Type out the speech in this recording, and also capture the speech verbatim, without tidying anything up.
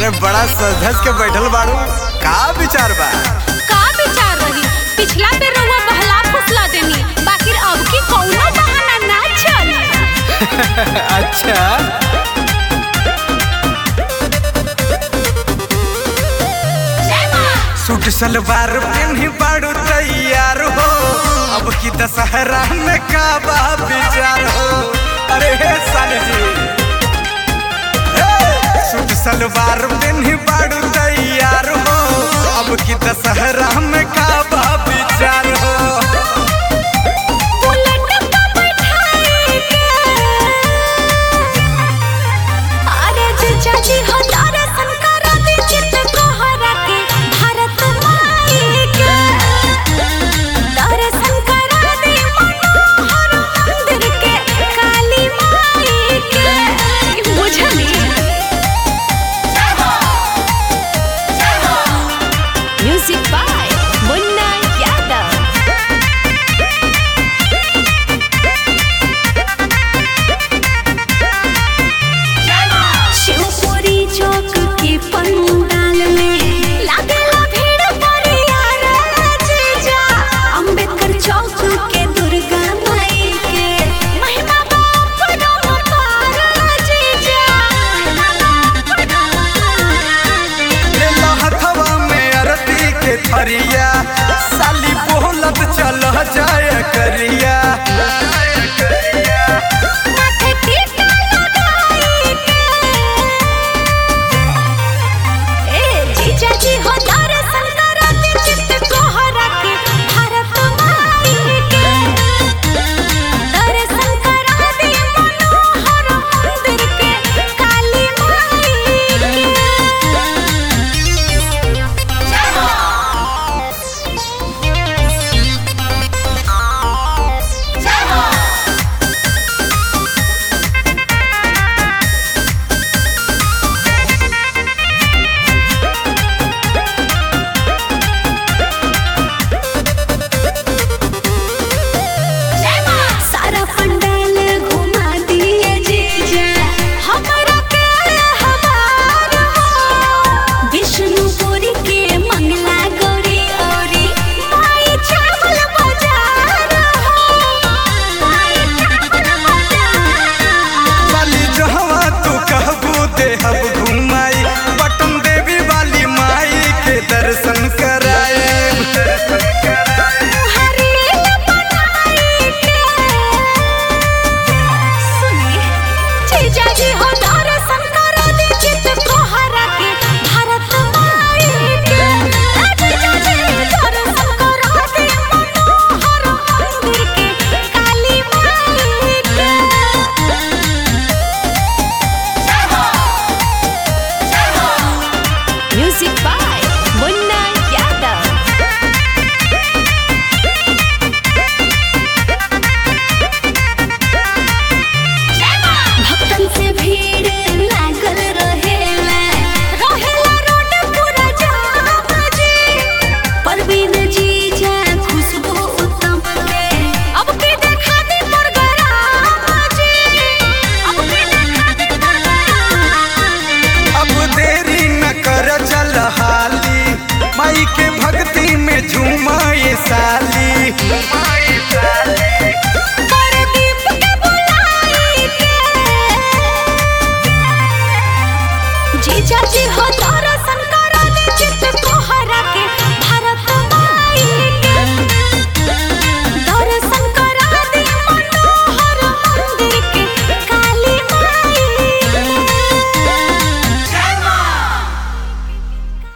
अरे बड़ा सजधज के बैठल बाड़ू, का विचार बा? का विचार रही? पिछला पे रउआ बहला फुसला देनी, बाकी अब की कौनो बहाना ना चली। अच्छा सूट सलवार पहनी बाड़ू तैयार हो, अब की दशहरा में का बा विचार हो? अरे हे साली जी, सूट सलवार पहनी बाड़ू तैयार हो, अब की दशहरा में का बा विचार हो? अरे जीजा जी हो दर्शन करा दी चित कोहरा के भारत माई के, दर्शन करा दी मनोहर मंदिर के काली माई के, बुझली? Music by Munna Yadav. शिवपुरी चौक के पंडाल में लागेला भीड़ परियार जीजा, अम्बेडकर चौक के दुर्गा माई के महिमा बाप पार जीजा। ले लो हथवा में अरती के थरिया, साली बोलत चल जाए करिया। माथे टीका लगाई के, ए जीजा जी हो दर्शन करा दी चित कोहरा के भारत माई के, दर्शन करा दी मनोहर मंदिर के काली माई के। सारा पंडाल घुमा दिए जीजा, हमरा के हवार हो, विष्णुपुरी के मंगला गौरी औरी माई चावल बाजार हो, माई चावल बाजार। साली जहवा तू कहबू देहब घुमाई, पटन देवी वाली माई के दर्शन कराए। हरील बनाई के, सुनी जीजा जी हो दर्शन करा दी चित कोहरा के भारत माई के, जीजा जी दर्शन करा दी मनोहर मंदिर के काली माई के। Music by Munna Yadav. भक्तन से भीड़ लागल रहेला, रहेला रोड पूरा जाम जी, परवीन जीजा खुशबू उत्तम के अब के देखा दी प्रोग्राम जी, अब के देखा दी प्रोग्राम। अब देरी न कर चल हाली, माई के भक्ति में झूमाए साली।